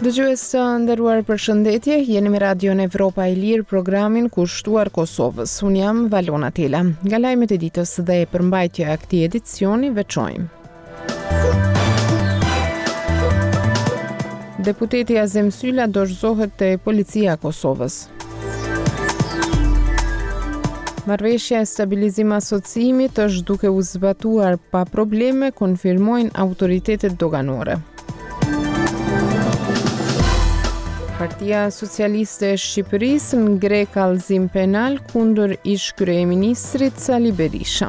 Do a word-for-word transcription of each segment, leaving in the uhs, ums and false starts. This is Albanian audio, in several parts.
Dëgjues të nderuar, përshëndetje, jeni me Radion Evropa e Lirë, programin kushtuar Kosovës. Unë jam Valona Tela. Nga lajmet e ditës dhe përmbajtja e këtij edicioni veçojmë. Deputeti Azem Sylla dorëzohet te Policia e Kosovës. Marrëveshja e stabilizim asociimit është duke u zbatuar pa probleme, konfirmojnë autoritetet doganore. Partia Socialiste e Shqipërisë ngre kallëzim penal kundër ish kryeministrit Sali Berisha.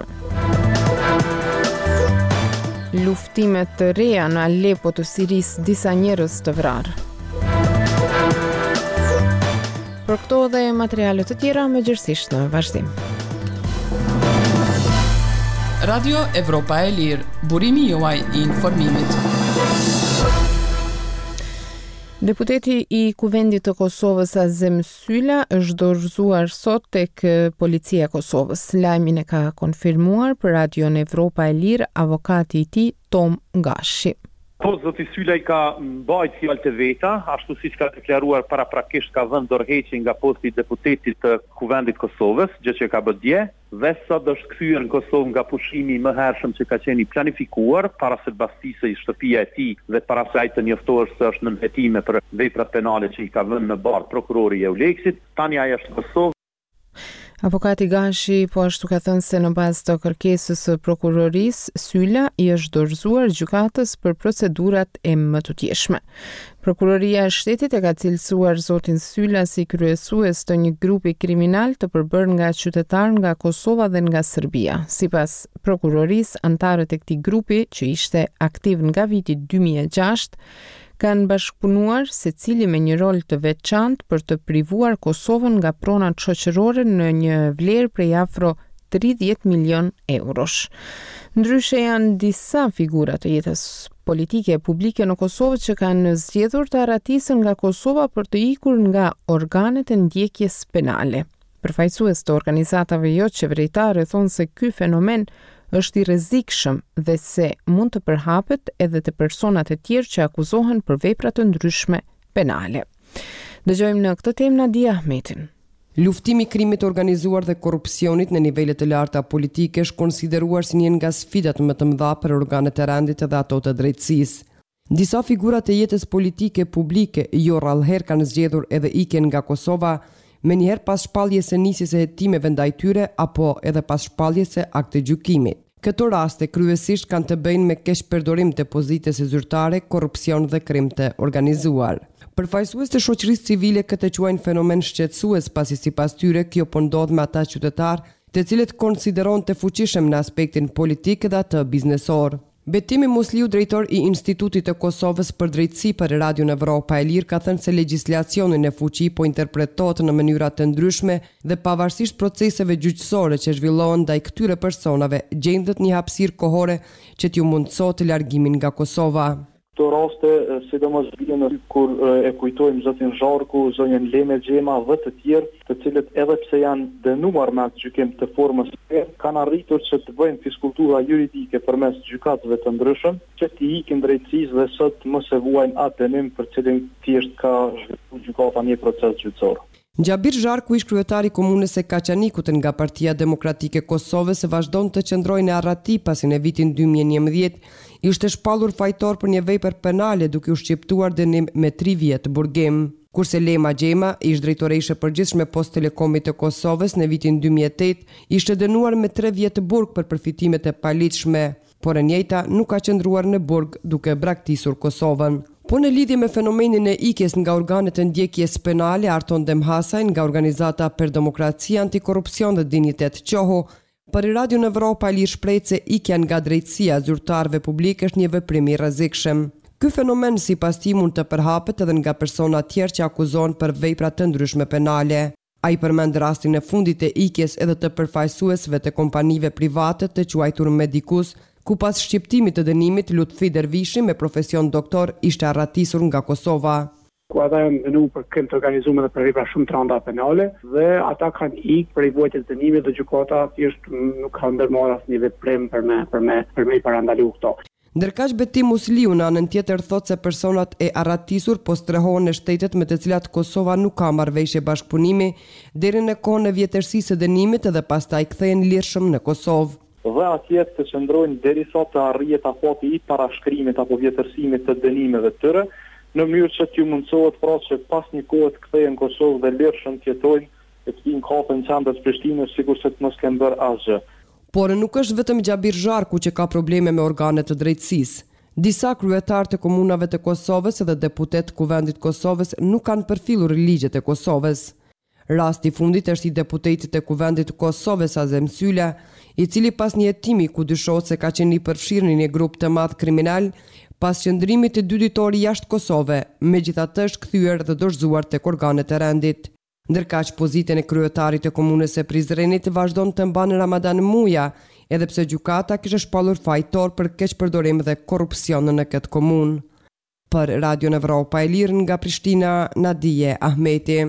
Luftimet të reja në Alepo të Sirisë, disa njerëz të vrarë. Për këto dhe materiale të tjera, mëgjërësisht në vazhdim. Radio Evropa e Lirë, burimi juaj i informimit. Deputeti i Kuvendit të Kosovës Azem Sylla është dorëzuar sot tek Policia e Kosovës. Lajmin e ka konfirmuar për Radion Evropa e Lirë avokati i tij Tom Gashi. Po, zoti Sylla i ka mbajt fjalët e veta, ashtu siç ka deklaruar paraprakisht ka vënë dorëheqje nga posti i deputetit të Kuvendit Kosovës, gjë që ka bërë dje, dhe sot është kthyer në Kosovë nga pushimi më hershëm që ka qenë i planifikuar para se të mbastisej shtëpia e tij dhe para se ai të njoftohet se është në nënvetime për veprat penale që i ka vënë në bardh prokurori i Euleksit. Tani ai është në Kosovë. Avokati Gashi po ashtu ka thënë se në bazë të kërkesës së prokurorisë, Sylla i është dorëzuar gjykatës për procedurat e mëtutjeshme. Prokuroria e Shtetit e ka cilësuar zotin Sylla si kryesues të një grupi kriminal të përbërë nga qytetarë nga Kosova dhe nga Serbia. Sipas prokurorisë, antarët e këtij grupi, që ishte aktiv nga viti dy mijë e gjashtë, kanë bashkëpunuar secili me një rol të veçantë për të privuar Kosovën nga pronat shoqërore në një vlerë prej afro tridhjetë milion eurosh. Ndryshe janë disa figura të jetës politike e publike në Kosovë që kanë zgjedhur të arratisen nga Kosova për të ikur nga organet e ndjekjes penale. Përfaqësues të organizatave jo qeveritare thonë se ky fenomen është i rrezikshëm dhe se mund të përhapet edhe te personat e tjerë që akuzohen për vepra të ndryshme penale. Dëgjojmë në këtë temë Nadia Ahmetin. Luftimi i krimit të organizuar dhe korrupsionit në nivele të larta politike është konsideruar si një nga sfidat më të mëdha për organet e rendit dhe ato të drejtësisë. Disa figura të jetës politike publike jo rrallëherë kanë zgjedhur edhe ikjen nga Kosova, me njëherë pas shpalljes së nisjes së hetimeve ndaj tyre apo edhe pas shpalljes së aktit gjykimit. Këto raste kryesisht kanë të bëjnë me keq përdorim të pozitës së zyrtare, korrupsion dhe krim të organizuar. Përfaqësues të shoqërisë civile këtë quajnë fenomen shqetësues, pasi sipas tyre kjo po ndodh me ata qytetarë të cilët konsideron të fuqishëm në aspektin politik dhe atë biznesor. Betimi Musliu, drejtor i Institutit të Kosovës për drejtësi për Radion Evropa e Lirë, ka thënë se legjislacionin e fuqi po interpretohet në mënyra të ndryshme dhe pavarësisht proceseve gjyqësore që zhvillohen ndaj këtyre personave, gjendet një hapësirë kohore që t'ju mundësoj largimin nga Kosova. Këto raste, sidomos vjen kur e kujtojmë zotin Zharku, zonjën Leme Xhema dhe të tjerë, të cilët edhe pse janë dënuar me atë gjykim të formës së kanë arritur që të bëjnë fiskultura juridike përmes gjykatëve të ndryshëm, që t'i ikin drejtësisë dhe sot mos e vuajnë atë dënim për cilin thjesht ka zhvilluar gjykata një proces gjyqësor. Gjabir Zharku, ish kryetari i komunës së Kaçanikut nga Partia Demokratike e Kosovës, vazhdon të qëndrojë në arrati pasi në vitin dy mijë e njëmbëdhjetë ishte shpallur fajtor për një vepër penale duke u shqiptuar dënim me tri vjet burgim. Kurse Lema Xhema, ish drejtoreshe e përgjithshme Post Telekomit të Kosovës në vitin dy mijë e tetë, ishte dënuar me tre vjet burg për përfitimet e paligjshme, por e njëjta nuk ka qëndruar në burg duke braktisur Kosovën. Po në lidhje me fenomenin e ikjes nga organet e ndjekjes penale, Arton Demhasaj nga Organizata për Demokraci, Antikorrupsion dhe Dinjitet Qoho, për Radion Evropa Lirë shprehë se ikja nga drejtësia zyrtarëve publik është një veprim i rrezikshëm. Ky fenomen sipas tij mund të përhapet edhe nga persona të tjerë që akuzohen për vepra të ndryshme penale. Ai përmend rastin e fundit të ikjes edhe të përfaqësuesve të kompanive private të quajtur Medicus, ku pas shqiptimit të dënimit Lutfi Dervishi me profesion doktor ishte arratisur nga Kosova. Ku ata janë dënuar për krim të organizuar dhe për vepra shumë të rënda penale dhe ata kanë ikë për vojtjes së dënimit dhe gjykata thjesht nuk ka ndërmarrë asnjë veprim për me për me për me parandaluar këto. Ndërkaq Betim Musliu në anën tjetër thot se personat e arratisur po strehohen në shtetet me të cilat Kosova nuk ka marrëveshje bashkëpunimi deri në kohën e vjetërsisë së dënimit dhe pastaj kthehen lirshëm në Kosovë. Dhe atjet të qëndrojnë derisa të arrijet afati i parashkrimit apo vjetërsimit të dënimeve të tyre, në mënyrë që t'ju mundsohet pra që pas një kohe të kthehen në Kosovë dhe lirshëm të jetojnë e të vinë kafe në qendër të Prishtinës sikur se të mos kenë bërë asgjë. Por nuk është vetëm Gjabir Zharku që ka probleme me organet të drejtësisë. Disa kryetarë të komunave të Kosovës dhe deputet Kuvendit Kosovës nuk kanë përfillur ligjet e Kosovës. Rasti i fundit është i deputetit të Kuvendit Kosovës Azem Sylla, i cili pas një hetimi ku dyshohet se ka qenë i përfshirë në një grup të madh kriminal, pas qëndrimit të dy ditori jashtë Kosove, megjithatë është kthyer dhe dorëzuar tek organet e rendit. Ndërkaq pozitën e kryetarit të komunës së Prizrenit vazhdon të mbanë Ramadan Muja, edhe pse gjykata kishte shpallur fajtor për keqpërdorim dhe korrupsion në këtë komunë. Për Radion Evropa e Lirë nga Prishtina, Nadije Ahmeti.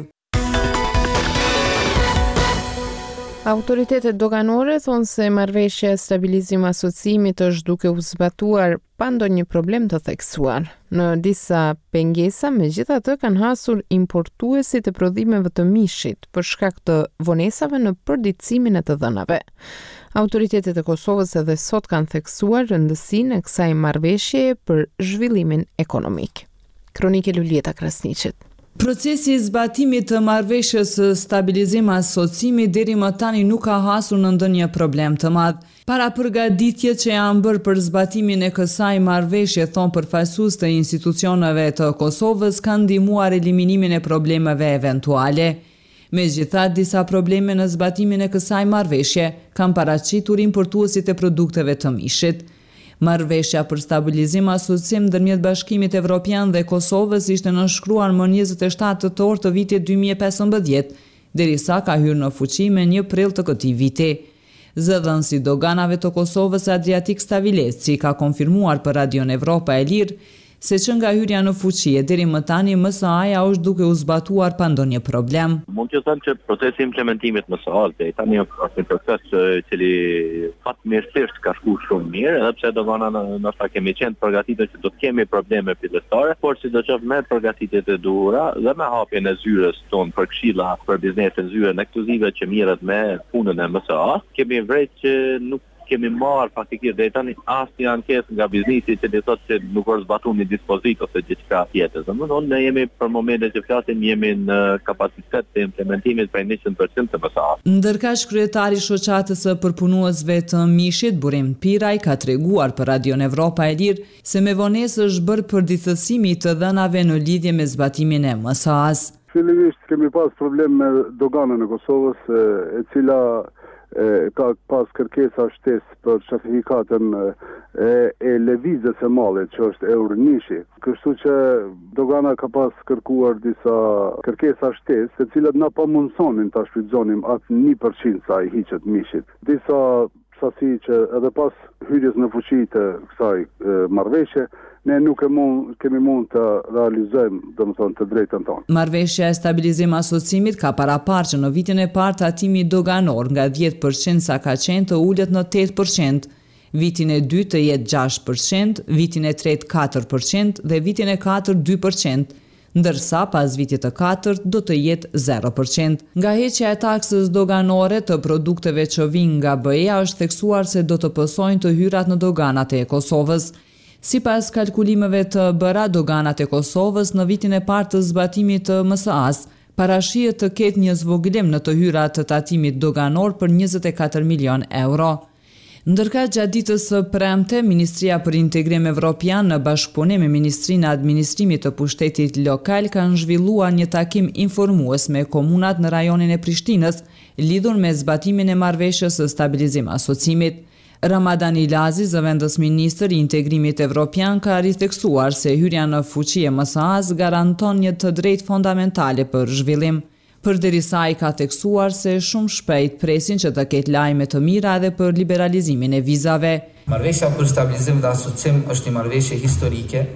Autoritetet doganore thonë se marrëveshja e stabilizim asociimit është duke u zbatuar pa ndonjë problem të theksuar. Në disa pengesa, megjithatë, kanë hasur importuesit e prodhimeve të mishit për shkak të vonesave në përditësimin e të dhënave. Autoritetet e Kosovës edhe sot kanë theksuar rëndësinë e kësaj marrëveshjeje për zhvillimin ekonomik. Kronike Lulieta Krasniqit. Procesi i zbatimit të marrëveshjes së stabilizim asociimi deri më tani nuk ka hasur në ndonjë problem të madh. Para përgatitjet që janë bërë për zbatimin e kësaj marrëveshje, thon përfaqësues të institucioneve të Kosovës, kanë ndihmuar eliminimin e problemeve eventuale. Megjithatë, disa probleme në zbatimin e kësaj marrëveshje kanë paraqitur importuesit e produkteve të mishit. Marrëveshja për stabilizim asociim ndërmjet Bashkimit Evropian dhe Kosovës ishte nënshkruar më njëzet e shtatë tetor të vitit dy mijë e pesëmbëdhjetë, derisa ka hyrë në fuqi me një prill të këtij viti. Zëdhënësi doganave të Kosovës Adriatik Stavileci ka konfirmuar për Radion Evropa e Lirë se që nga hyrja në fuqi e deri më tani M S A-ja është duke u zbatuar pa ndonjë problem. Mund të them që procesi i implementimit M S A-s deri tani është një proces i cili fatmirësisht ka shkuar shumë mirë, edhe pse dogana ndoshta kemi qenë përgatitur që do të kemi probleme fillestare, por sidoqoftë me përgatitjet e duhura dhe me hapjen e zyrës tonë për këshilla për biznesin zyrën ekskluzive që mirret me punën e M S A-s, kemi vërejtë që nuk kemi marrë faktikisht deri tani asnjë ankesë nga biznesi që të thotë se nuk është zbatuar një dispozit ose diçka tjetër. Domethënë ne jemi për momentin që flasim jemi në kapacitet të implementimit për njëqind përqind të M S A-s. Ndërkaq kryetari i shoqatës së përpunuesve të mishit, Burim Piraj, ka treguar për Radion Evropa e Lirë se me vonesë është bërë përditësimi të dhënave në lidhje me zbatimin e M S A-s. Fillimisht kemi pas problem me doganën e Kosovës, e cila E, ka pas kërkesa shtesë për certifikatën e, e lëvizjes së mallit, që është Eurnishi. Kështu që dogana ka pas kërkuar disa kërkesa shtesë, të cilat na pa mundsonin ta shfrytëzonim atë një përqind sa i hiqet mishit. Disa sasi që edhe pas hyrjes në fuqi të kësaj marrëveshje, ne nuk e mund, kemi mund të realizojmë, domethënë, të drejtën tonë. Marrëveshja e stabilizim asociimit ka paraparë që në vitin e parë tatimi doganor nga dhjetë përqind sa ka qenë të ullet në tetë përqind, vitin e dytë të jetë gjashtë përqind, vitin e tretë katër përqind dhe vitin e katërt dy përqind, ndërsa pas vitit të katërt do të jetë zero përqind. Nga heqja e taksës doganore të produkteve që vijnë nga B E-ja është theksuar se do të pësojnë të hyrat në doganat e Kosovës. Sipas kalkulimeve të bëra doganat e Kosovës në vitin e parë të zbatimit të M S A-s, parashihet të ketë një zvogëlim në të hyrat të tatimit doganor për njëzet e katër milion euro. Ndërkaq gjatë ditës së premte, Ministria për Integrim Evropian në bashkëpunim me Ministrinë e Administrimit të Pushtetit Lokal kanë zhvilluar një takim informues me komunat në rajonin e Prishtinës lidhur me zbatimin e marrëveshjes së stabilizim asociimit. Ramadan Ilazi, zëvendës ministër i integrimit evropian, ka ritheksuar se hyrja në fuqi e M S A-s garanton një të drejtë fondamentale për zhvillim. Përderisa ai ka theksuar se shumë shpejt presin që të ketë lajme të mira edhe për liberalizimin e vizave. Marrëveshja për stabilizim dhe asocim është një marrëveshje historike,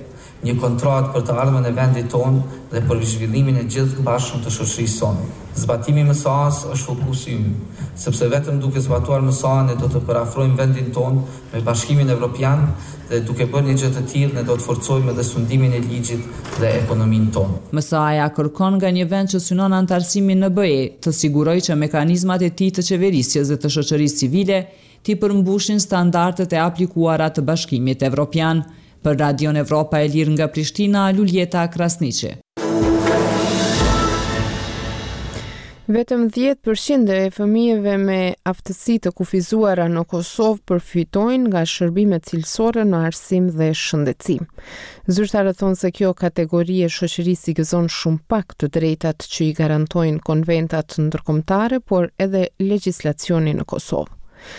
një kontratë për të ardhmen e vendit tonë dhe për zhvillimin e gjithë bashkëm të shoqërisë sonë. Zbatimi i M S A-s është fokusi ynë, sepse vetëm duke zbatuar M S A-n ne do të përafrojmë vendin tonë me Bashkimin Evropian dhe duke bërë një gjë të tillë ne do të forcojmë edhe sundimin e ligjit dhe ekonominë tonë. M S A-ja kërkon nga një vend që synon antarësimin në B E të sigurojë që mekanizmat e tij të qeverisjes dhe të shoqërisë civile t'i përmbushin standardet e aplikuara të Bashkimit Evropian. Për Radion Evropa e Lirë nga Prishtina, Luljeta Krasniqi. Vetëm dhjetë përqind e fëmijëve me aftësi të kufizuara në Kosovë përfitojnë nga shërbime cilësore në arsim dhe shëndetësi. Zyrtarët thonë se kjo kategori e shoqërisë i gëzon shumë pak të drejtat që i garantojnë konventat ndërkombëtare, por edhe legjislacioni në Kosovë.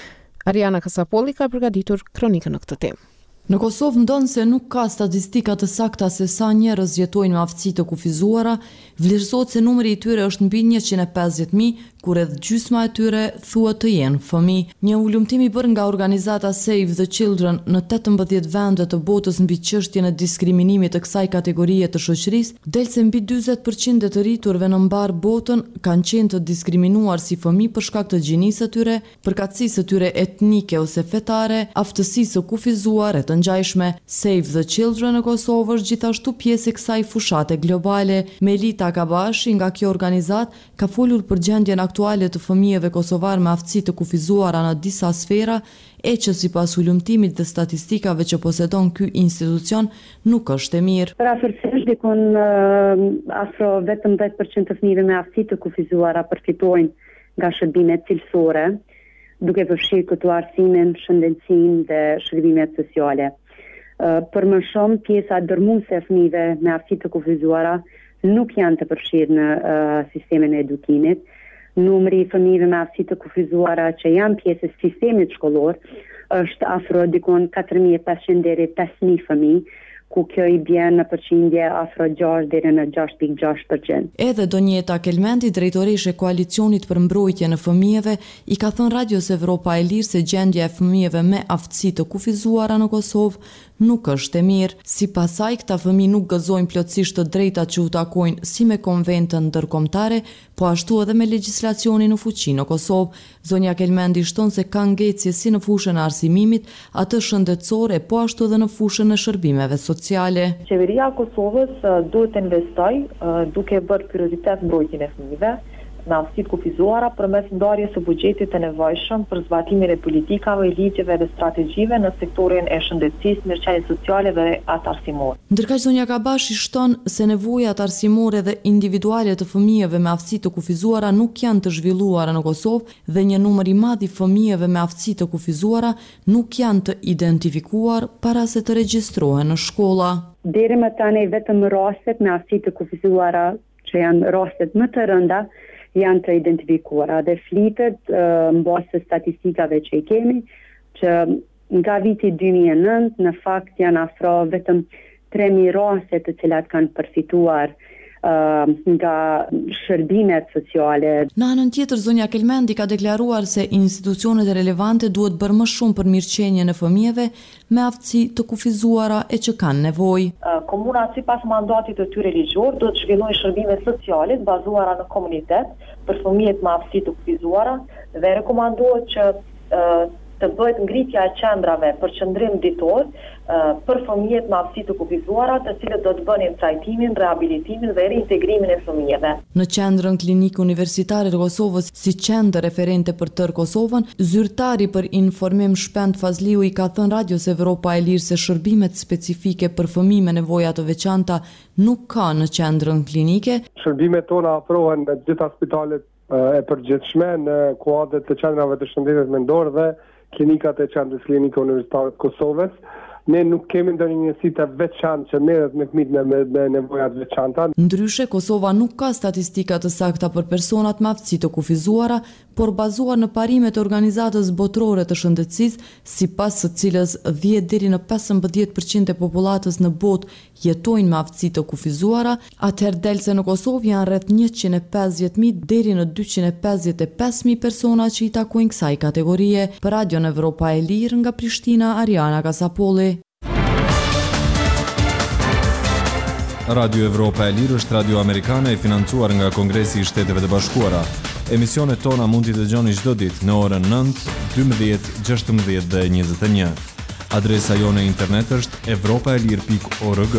Ariana Kasapolli ka përgatitur kronikën në këtë temë. Në Kosovë ndonë se nuk ka statistika të sakta se sa njerëz jetojnë me aftësi të kufizuara, vlerësohet se numri i tyre është mbi njëqind e pesëdhjetë mijë, kur edhe gjysma e tyre thuhet të jenë fëmijë. Një ulumtim i bërë nga organizata Save the Children në tetëmbëdhjetë vende të botës mbi çështjen e diskriminimit të kësaj kategorie të shoqërisë, del se mbi dyzet përqind e të rriturve në mbar botën kanë qenë të diskriminuar si fëmijë për shkak të gjinisë së tyre, përkatësisë së tyre etnike ose fetare, aftësisë së kufizuar e të ngjajshme. Save the Children në Kosovë është gjithashtu pjesë e kësaj fushate globale. Melita Kabashi nga kjo organizat ka folur për gjendjen aktuale të fëmijëve kosovar me aftësi të kufizuara në disa sfera, e që sipas ulumtimit dhe statistikave që posedon ky institucion nuk është e mirë. Rafërsisht dikon uh, afro vetëm dizet përqind të fëmijëve me aftësi të kufizuara përfitojnë nga shërbimet cilësore, duke përfshirë këtu arsimin, shëndetësinë dhe shërbimet sociale. Uh, për më shumë, pjesa dërmuese e fëmijëve me aftësi të kufizuara nuk janë të përfshirë në uh, sistemin e edukimit. Numri i fëmijëve me aftësi të kufizuara që janë pjesë e sistemit shkollor është afro dikon katër mijë e pesëqind deri pesë mijë fëmijë, ku kjo i bjen në përqindje afro gjashtë deri në gjashtë pikë gjashtë përqind. Edhe Donjeta Kelmendi, drejtoreshe e Koalicioni për Mbrojtjen e Fëmijëve, i ka thënë Radios Evropa e Lirë se gjendja e fëmijëve me aftësi të kufizuara në Kosovë nuk është e mirë. Sipas saj, këta fëmijë nuk gëzojnë plotësisht të drejtat që u takojnë si me konventën ndërkombëtare, po ashtu edhe me legjislacionin në fuqi në Kosovë. Zonja Kelmendi shton se ka ngecje si në fushën e arsimimit, atë shëndetësore, po ashtu edhe në fushën e shërbimeve sociale. Qeveria e Kosovës duhet të investojë duke bërë prioritet mbrojtjen e fëmijëve me aftësi të kufizuara përmes ndarjes së buxhetit të nevojshëm për zbatimin e politikave, ligjeve dhe strategjive në sektorin e shëndetësisë, mirëqenies sociale dhe atë arsimore. Ndërkaq zonja Kabashi shton se nevojat arsimore dhe individuale të fëmijëve me aftësi të kufizuara nuk janë të zhvilluara në Kosovë dhe një numër i madh i fëmijëve me aftësi të kufizuara nuk janë të identifikuar para se të regjistrohen në shkolla. Deri më tani vetëm rastet me aftësi të kufizuara, që janë rastet më të rënda, janë të identifikuara dhe flitet uh, mbas të statistikave që i kemi, që nga viti dy mijë e nëntë në fakt janë afro vetëm tre mijë raste të cilat kanë përfituar uh, nga shërbimet sociale. Në anën tjetër, zonja Kelmendi ka deklaruar se institucionet relevante duhet bërë më shumë për mirëqenien e fëmijëve me aftësi të kufizuara e që kanë nevojë. Uh, komunat sipas mandatit të tyre ligjor do të zhvillojnë shërbime sociale të bazuara në komunitet për fëmijët me aftësi të kufizuara dhe rekomandohet që uh, të bëhet ngritja e qendrave për qëndrim ditor uh, për fëmijët me aftësi të kufizuara, të cilët do të bënin trajtimin, rehabilitimin dhe reintegrimin e fëmijëve. Në qendrën klinikë universitare të Kosovës, si qendër referente për tërë Kosovën, zyrtari për informim Shpend Fazliu i ka thënë Radios Evropa e Lirë se shërbimet specifike për fëmijë me nevoja të veçanta nuk ka në qendrën klinike. Shërbimet tona afrohen në gjitha spitalet e përgjithshme në kuadër të qendrave të shëndetit mendor dhe klinikat e qendrës klinike universitare të Kosovës. Ne nuk kemi ndonjë njësi të veçantë që merret me fëmijët me, me nevojat veçanta. Ndryshe, Kosova nuk ka statistika të sakta për personat me aftësi të kufizuara, por bazuar në parimet e Organizatës Botërore të Shëndetësisë, sipas së cilës dhjetë deri në pesëmbëdhjetë përqind e popullatës në botë jetojnë me aftësi të kufizuara, atëherë del se në Kosovë janë rreth njëqind e pesëdhjetë mijë deri në dyqind e pesëdhjetë e pesë mijë persona që i takojnë kësaj kategorie. Për Radion Evropa e Lirë nga Prishtina, Ariana Kasapolli. Radio Evropa e Lirë është radio amerikane e financuar nga Kongresi i Shteteve të Bashkuara. Emisionet tona mund t'i dëgjoni çdo ditë në orën nëntë, dymbëdhjetë, gjashtëmbëdhjetë dhe njëzet e një. Adresa jone internet është evropaelir pikë org.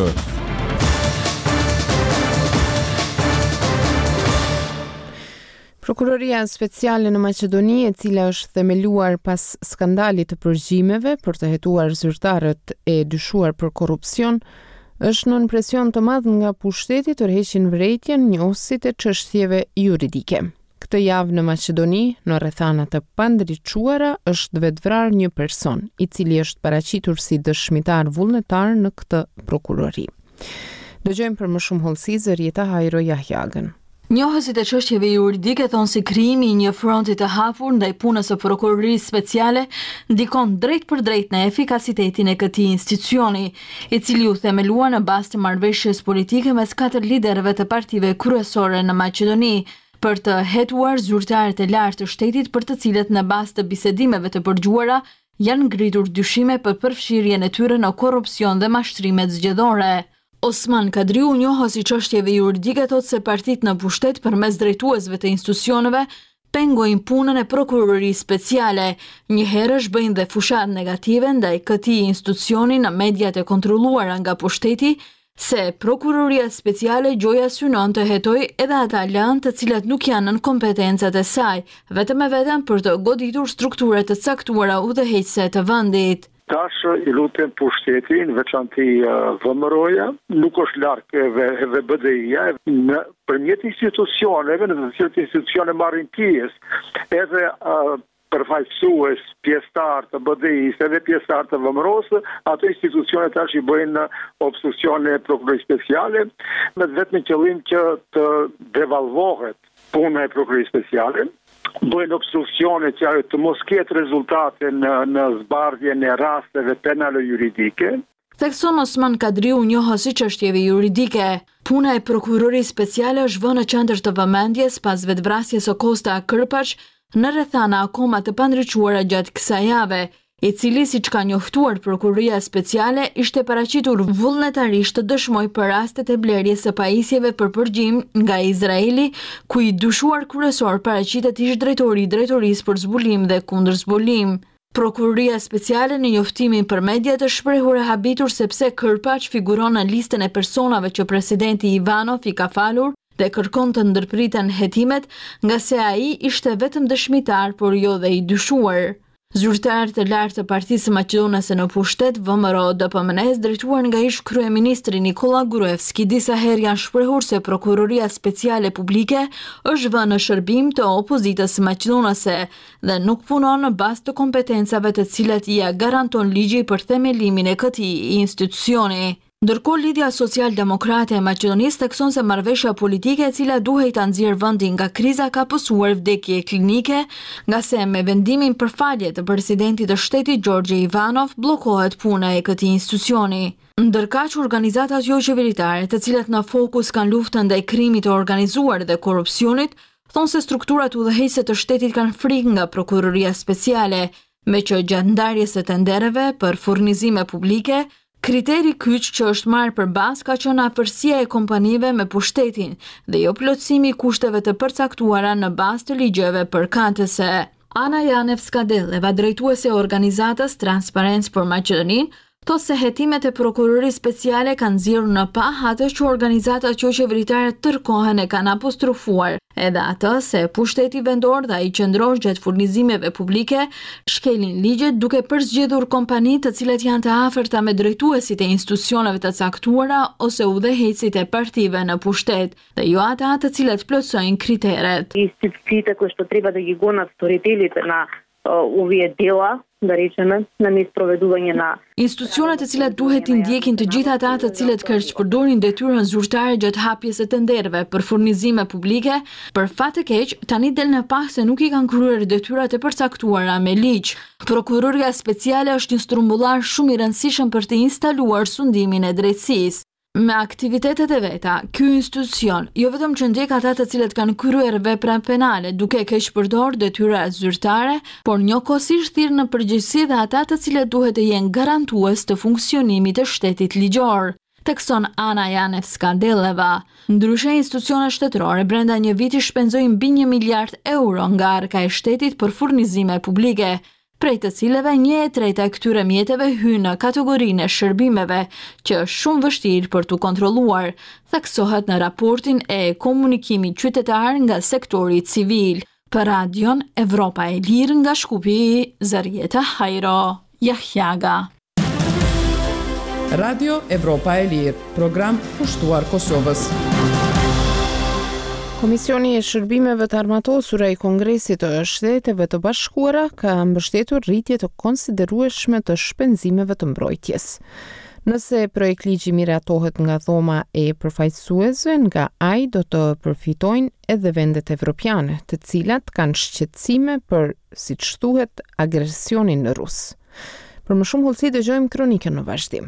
Prokuroria speciale në Maqedoni, e cila është themeluar pas skandalit të përgjimeve për të hetuar zyrtarët e dyshuar për korrupsion, është nën presion të madh nga pushteti të tërheqin vërejtjen njohësit e çështjeve juridike. Këtë javë në Maqedoni, në rrethana të pandriçuara, është vetvrarë një person, i cili është paraqitur si dëshmitar vullnetar në këtë prokurori. Dëgjojmë për më shumë hollësi Zërieta Hajro Jahjagën. Njohësit e çështjeve juridike thonë se krijimi i një fronti të hapur ndaj punës së prokurorisë speciale ndikon drejt për drejt në efikasitetin e këtij institucioni, i cili u themelua në bazë të marrëveshjes politike mes katër liderëve të partive kryesore në Maqedoni për të hetuar zyrtarët e lartë të shtetit, për të cilët në bazë të bisedimeve të përgjuara janë ngritur dyshime për përfshirjen e tyre në korrupsion dhe mashtrime zgjedhore. Osman Kadriu, njohës i çështjeve juridike, thotë se partitë në pushtet përmes drejtuesve të institucioneve pengojnë punën e prokurorisë speciale. Një herësh bëjnë dhe fushat negative ndaj këtij institucioni në mediat e kontrolluara nga pushteti, se prokuroria speciale gjoja synon të hetojë edhe ata lëndë të cilat nuk janë nën kompetencat e saj, vetëm e vetëm për të goditur struktura të caktuara udhëheqëse të vendit. Tash i lutem pushtetin, veçanti uh, V M R-ja, nuk është larg edhe, edhe B D I-ja, në përmjet institucioneve, në të cilët institucione marrin pjesë, edhe uh, përfaqësues pjesëtar të B D I-s edhe pjesëtar të V M R-s, ato institucione tash i bëjnë obstruksione prokurorisë speciale, me vetëm qëllim që të devalvohet puna e prokurorisë speciale, bëjnë obstruksione që ajo të mos ketë rezultate në, në zbardhjen e rasteve penale juridike. Thekson Osman Kadriu, njohës i çështjeve juridike. Puna e prokurorisë speciale është vënë në qendër të vëmendjes pas vetvrasjes së Kosta Kërpaç në rrethana akoma të pandriçuara gjatë kësaj jave, i cili, siç ka njoftuar prokuroria speciale, ishte paraqitur vullnetarisht të dëshmoj për rastet e blerjes së pajisjeve për përgjim nga Izraeli, ku i dyshuar kryesor paraqitet ish drejtori i drejtorisë për zbulim dhe kundër zbulim. Prokuroria speciale në njoftimin për media të shprehur e habitur sepse Kërpaç figuron në listën e personave që presidenti Ivanov i ka falur dhe kërkon të ndërpriten hetimet, nga se ai ishte vetëm dëshmitar, por jo dhe i dyshuar. Zyrtarët e lartë të Partisë së Maqedonase në pushtet, V M R O D P M N-s, drejtuar nga ish kryeministri Nikola Gruevski, disa herë janë shprehur se prokuroria speciale publike është vënë në shërbim të opozitës maqedonase dhe nuk punon në bazë të kompetencave të cilat ia garanton ligji për themelimin e këtij institucioni. Ndërkohë, Lidhja Social-Demokrate e Maqedonisë thekson se marrëveshja politike e cila duhej ta nxjerrë vendin nga kriza ka pësuar vdekje klinike, nga se me vendimin për falje të presidentit të shtetit Gjorgje Ivanov bllokohet puna e këtij institucioni. Ndërkaq, organizatat jo qeveritare, të cilat në fokus kanë luftën ndaj krimit të organizuar dhe korrupsionit, thonë se strukturat udhëheqëse të shtetit kanë frikë nga prokuroria speciale, me që gjatë ndarjes së tendereve për furnizime publike, kriteri kyç që është marrë për bazë ka qenë afërsia e kompanive me pushtetin dhe jo plotësimi i kushteve të përcaktuara në bazë të ligjeve përkatëse. Ana Janevska-Delleva, drejtuese e organizatës Transparencë për Maqedoninë, thotë se hetimet e prokurorisë speciale kanë nxjerrur në pa atë që organizatat jo qeveritare tërkohen e kanë apostrofuar, edhe atë se pushteti vendor dhe ai qendror gjatë furnizimeve publike shkelin ligjet duke përzgjedhur kompani të cilat janë të afërta me drejtuesit e institucioneve të caktuara ose udhëheqësit e partive në pushtet, dhe jo ata të cilat plotësojnë kriteret. Instituциите кои што треба да ги гонат сторителите на овие дела, да речеме, на неспроведување на Institucionet të cilat duhet të ndjekin të gjithë ata të cilët kërcpërdorin detyrën zyrtare gjatë hapjes së tenderëve për furnizime publike, për fat të keq, tani del në pa se nuk i kanë kryer detyrat e përcaktuara me ligj. Prokuroria speciale është një strumbullar shumë i rëndësishëm për të instaluar sundimin e drejtësisë. Me aktivitetet e veta, ky institucion jo vetëm që ndjek ata të cilët kanë kryer vepra penale duke keq përdorur detyra zyrtare, por njëkohësisht thirr në përgjegjësi dhe ata të cilët duhet të jenë garantues të funksionimit të shtetit ligjor. thekson Ana Janevska Deleva. Ndryshe, institucionet shtetërore brenda një viti shpenzojnë mbi një miliard euro nga arka e shtetit për furnizime publike, prej të cilave një e treta e këtyre mjeteve hyn në kategorinë e shërbimeve, që është shumë vështirë për t'u kontrolluar, theksohet në raportin e komunikimit qytetar nga sektori civil. Për radion Evropa e Lirë nga Shkupi, Zarieta Hajro, Jahjaga. Radio Evropa e Lirë, program pushtuar Kosovës. Komisioni e shërbimeve të armatosura i Kongresit të Shteteve të Bashkuara ka mbështetur rritje të konsiderueshme të shpenzimeve të mbrojtjes. Nëse projekt ligji miratohet nga dhoma e përfaqësuesve, nga ai do të përfitojnë edhe vendet evropiane, të cilat kanë shqetësime për, siç thuhet, agresionin rus. Për më shumë hollësi dëgjojmë kronikën në vazhdim.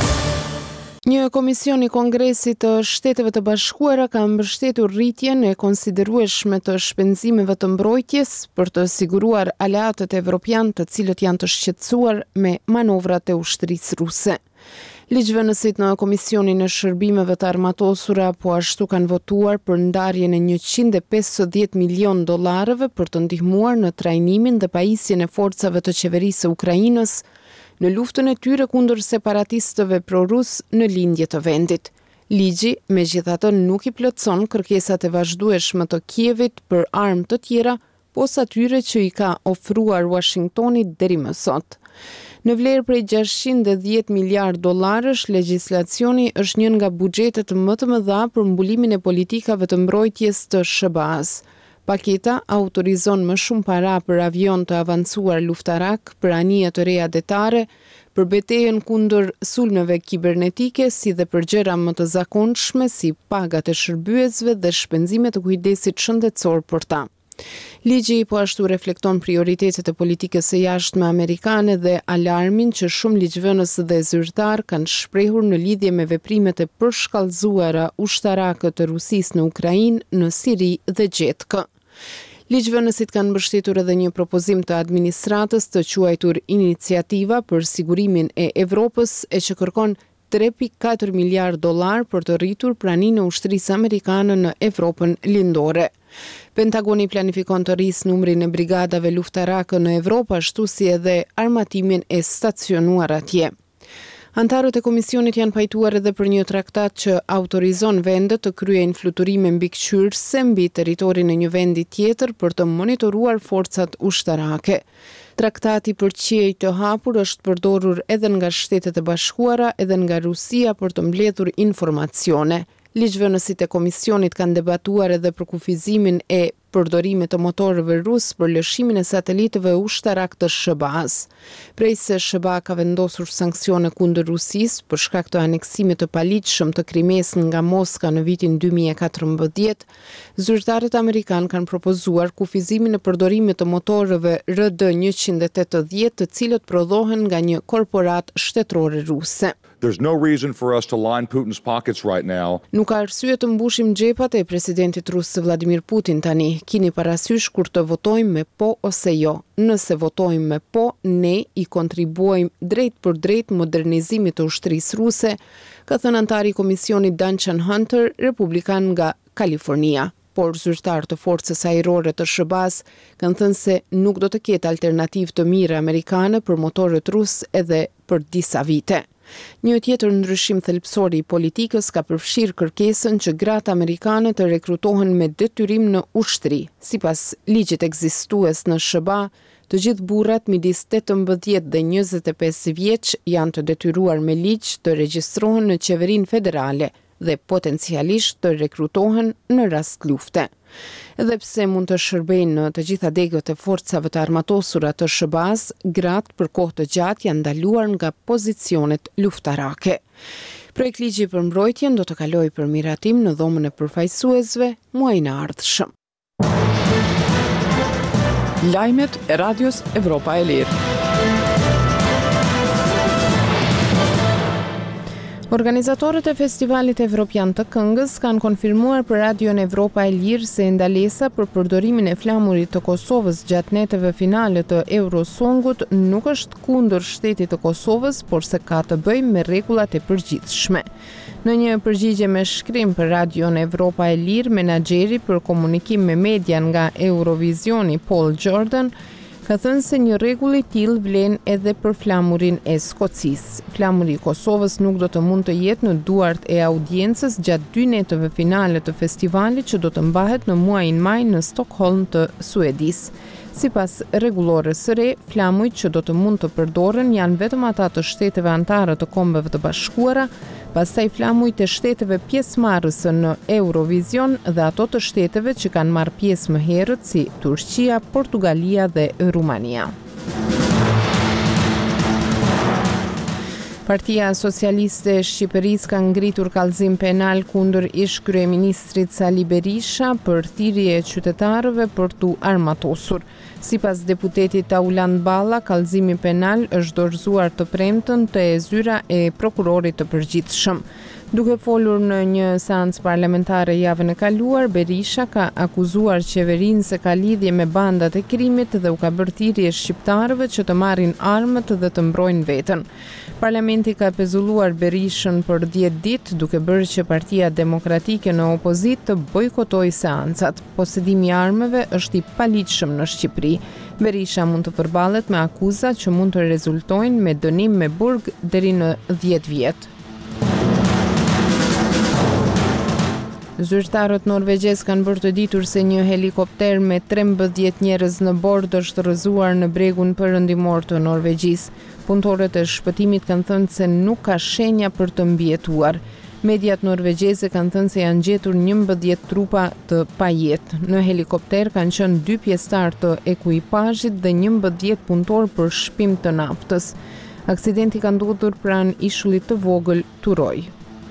Një komision i Kongresit të Shteteve të Bashkuara ka mbështetur rritjen e konsiderueshme të shpenzimeve të mbrojtjes për të siguruar aleatët evropian të cilët janë të shqetësuar me manovrat e ushtrisë ruse. Ligjvënësit në Komisionin e Shërbimeve të Armatosura po ashtu kanë votuar për ndarjen e njëqind e pesëdhjetë milion dollarëve për të ndihmuar në trajnimin dhe pajisjen e forcave të qeverisë së Ukrainës në luftën e tyre kundër separatistëve prorus në lindje të vendit. Ligji, megjithatë, nuk i plotson kërkesat e vazhdueshme të Kievit për armë të tjera, posa atyre që i ka ofruar Washingtonit deri më sot. Në vlerë prej gjashtëqind e dhjetë miliard dollarësh, legjislacioni është një nga buxhetet më të mëdha për mbulimin e politikave të mbrojtjes të S B A-s. Paketa autorizon më shumë para për avion të avancuar luftarak, për anije të reja detare, për betejën kundër sulmeve kibernetike, si dhe për gjëra më të zakonshme si pagat e shërbyesve dhe shpenzimet të kujdesit shëndetësor për ta. Ligji po ashtu reflekton prioritetet e politikës së jashtme amerikane dhe alarmin që shumë ligjvënës dhe zyrtar kanë shprehur në lidhje me veprimet e përshkallëzuara ushtarake të Rusisë në Ukrainë, në Siri dhe Gjetkë. Ligjvënësit kanë mbështetur edhe një propozim të administratës të quajtur Iniciativa për Sigurimin e Evropës, e që kërkon tre pikë katër miliard dollar për të rritur praninë e ushtrisë amerikane në Evropën lindore. Pentagoni planifikon të rrisë numrin e brigadave luftarake në Evropë, ashtu si edhe armatimin e stacionuar atje. Antarët e komisionit janë pajtuar edhe për një traktat që autorizon vendet të kryejnë fluturime mbikëqyrëse mbi territorin e një vendi tjetër për të monitoruar forcat ushtarake. Traktati për qiej të hapur është përdorur edhe nga Shtetet e Bashkuara edhe nga Rusia për të mbledhur informacione. Ligjvënësit e komisionit kanë debatuar edhe për kufizimin e përdorimit të motorëve rus për lëshimin e satelitëve ushtarak të S B A-s. Prej se S B A ka vendosur sanksione kundër Rusisë për shkak të aneksimit të paligjshëm të Krimes nga Moska në vitin dy mijë e katërmbëdhjetë, zyrtarët amerikanë kanë propozuar kufizimin e përdorimit të motorëve R D njëqind e tetëdhjetë, të cilët prodhohen nga një korporat shtetërore ruse. There's no reason for us to line Putin's pockets right now. Nuk ka arsye të mbushim xhepat e presidentit rus Vladimir Putin tani. Kini parasysh kur të votojmë me po ose jo. Nëse votojmë me po, ne i kontribuojmë drejt për drejt modernizimit të ushtrisë ruse, ka thënë antari i komisionit Duncan Hunter, republikan nga Kalifornia. Por zyrtar të forcës ajrore të S B A-s kanë thënë se nuk do të ketë alternativë të mira amerikane për motorët rus edhe për disa vite. Një tjetër ndryshim thelbësor i politikës ka përfshirë kërkesën që gratë amerikane të rekrutohen me detyrim në ushtri. Sipas ligjit ekzistues në S B A, të gjithë burrat midis tetëmbëdhjetë dhe njëzet e pesë vjeç janë të detyruar me ligj të regjistrohen në qeverinë federale dhe potencialisht të rekrutohen në rast lufte. Edhe pse mund të shërbejnë në të gjitha degët e forcave të armatosura të S B A-s, gratë për kohë të gjatë janë ndaluar nga pozicionet luftarake. Projekt ligji për mbrojtjen do të kalojë për miratim në dhomën e përfaqësuesve muajin e ardhshëm. Lajmet e Radios Evropa e Lirë. Organizatorët e Festivalit Evropian të Këngës kanë konfirmuar për Radion Evropa e Lirë se ndalesa për përdorimin e flamurit të Kosovës gjatë neteve finale të Eurosongut nuk është kundër shtetit të Kosovës, por se ka të bëjë me rregullat e përgjithshme. Në një përgjigje me shkrim për Radion Evropa e Lirë, menaxheri për komunikim me media nga Eurovisioni Paul Jordan ka thënë se një rregull i tillë vlen edhe për flamurin e Skocisë. Flamuri i Kosovës nuk do të mund të jetë në duart e audiencës gjatë dy neteve finale të festivalit që do të mbahet në muajin maj në Stockholm të Suedisë. Sipas rregullores së re, flamujt që do të mund të përdoren janë vetëm ata të shteteve anëtare të Kombeve të Bashkuara, pastaj flamujt e shteteve pjesëmarrëse në Eurovision dhe ato të shteteve që kanë marrë pjesë më herët si Turqia, Portugalia dhe Rumania. Partia Socialiste e Shqipërisë ka ngritur kallëzim penal kundër ish kryeministrit Sali Berisha për thirrje e qytetarëve për tu armatosur. Sipas deputetit Tauland Balla, kallëzimi penal është dorëzuar të premtën te e zyra e prokurorit të përgjithshëm. Duke folur në një seancë parlamentare javën e kaluar, Berisha ka akuzuar qeverinë se ka lidhje me bandat e krimit dhe u ka bërë thirrje shqiptarëve që të marrin armët dhe të mbrojnë veten. Parlamenti ka pezulluar Berishën për dhjetë ditë, duke bërë që Partia Demokratike në opozit të bojkotojë seancat. Posedimi i armëve është i paligjshëm në Shqipëri. Berisha mund të përballet me akuza që mund të rezultojnë me dënim me burg deri në dhjetë vjet. Zyrtarët norvegjez kanë bërë të ditur se një helikopter me trembëdhjetë njerëz në bord është rrëzuar në bregun perëndimor të Norvegjisë. Punëtorët e shpëtimit kanë thënë se nuk ka shenja për të mbijetuar. Mediat norvegjeze kanë thënë se janë gjetur njëmbëdhjetë trupa të pajetë. Në helikopter kanë qenë dy pjesëtar të ekuipazhit dhe njëmbëdhjetë punëtor për shpim të naftës. Aksidenti ka ndodhur pranë ishullit të vogël Turoj.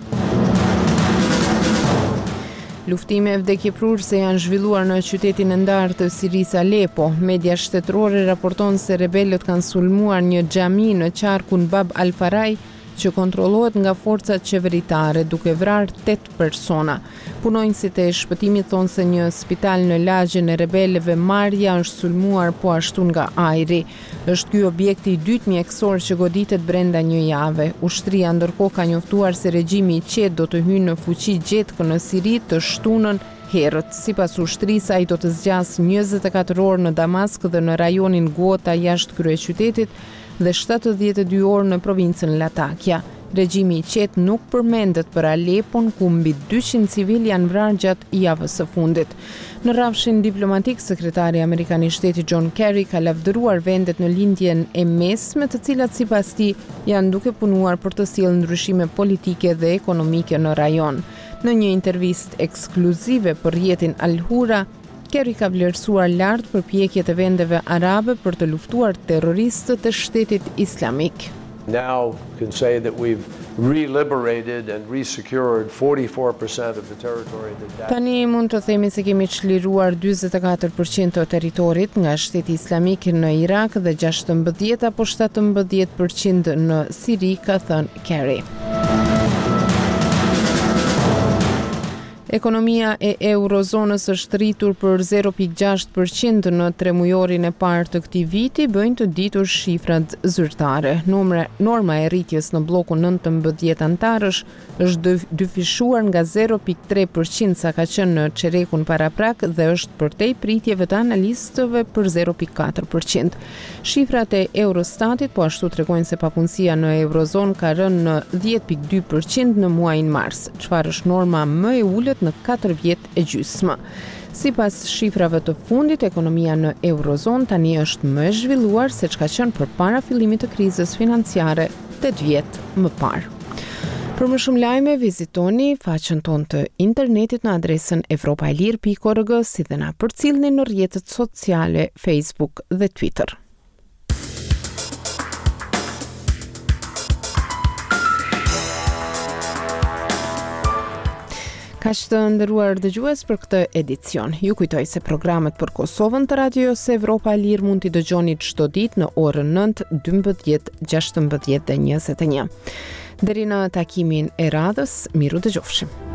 Luftime vdekjeprurëse janë zhvilluar në qytetin e ndarë të Sirisë Alepo. Media shtetërore raporton se rebelët kanë sulmuar një xhami në qarkun Bab al-Faraj që kontrollohet nga forcat qeveritare, duke vrarë tetë persona. Punonjësit e shpëtimit thonë se një spital në lagjen e rebelëve Marja është sulmuar po ashtu nga ajri. Është ky objekti i dytë mjekësor që goditet brenda një jave. Ushtria ndërkohë ka njoftuar se regjimi i qetë do të hyjë në fuqi gjetkë në Siri të shtunën herët. Sipas ushtrisë, ai do të zgjasë njëzet e katër orë në Damask dhe në rajonin Ghouta jashtë kryeqytetit dhe shtatëdhjetë e dy orë në provincën Latakia. Regjimi i qetë nuk përmendet për Alepon, ku mbi dyqind civil janë vrarë gjatë javës së fundit. Në rrafshin diplomatik, sekretari amerikan i shtetit John Kerry ka lavdëruar vendet në lindjen e mesme, të cilat sipas tij janë duke punuar për të sjellë ndryshime politike dhe ekonomike në rajon. Në një intervistë ekskluzive për rrjetin Al Hura, Kerry ka vlerësuar lart përpjekjet e vendeve arabe për të luftuar terroristët e shtetit islamik. Now can say that we've re-liberated and re-secured forty-four percent of the territory that Tani mund të themi se kemi çliruar njëzet e katër përqind të territorit nga shteti islamik në Irak dhe gjashtëmbëdhjetë apo shtatëmbëdhjetë përqind në Siri, ka thënë Kerry. Ekonomia e eurozonës është rritur për zero pikë gjashtë përqind në tremujorin e parë të këtij viti, bëjnë të ditur shifrat zyrtare. Norma, norma e rritjes në bllokun nëntëmbëdhjetë antarësh është dyfishuar nga zero pikë tre përqind sa ka qenë në çerekun paraprak dhe është përtej pritjeve të analistëve për zero pikë katër përqind. Shifrat e Eurostatit po ashtu tregojnë se papunësia në eurozonë ka rënë në dhjetë pikë dy përqind në muajin mars, çfarë është norma më e ulët në katër vjet e gjysmë. Sipas shifrave të fundit, ekonomia në eurozonë tani është më e zhvilluar se çka qenë përpara fillimit të krizës financiare tetë vjet më parë. Për më shumë lajme, vizitoni faqen tonë të internetit në adresën evropaelir pikë org, si dhe na përcillni në rrjetet sociale Facebook dhe Twitter. Kaq të nderuar dëgjues për këtë edicion. Ju kujtoj se programet për Kosovën të Radios Evropa e Lirë mund t'i dëgjoni çdo ditë në orën nëntë, dymbëdhjetë, gjashtëmbëdhjetë dhe njëzet e një. Deri në takimin e radhës, miru dëgjofshim.